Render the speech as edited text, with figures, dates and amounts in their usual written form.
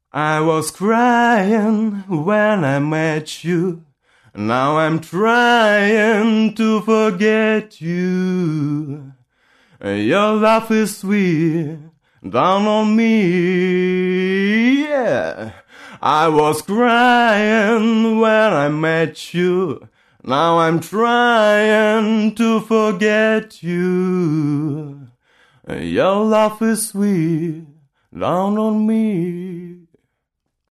I was crying when I met you. Now I'm trying to forget you. Your love is sweet down on me. Yeah. I was crying when I met you. Now I'm trying to forget you. Your love is sweet down on me.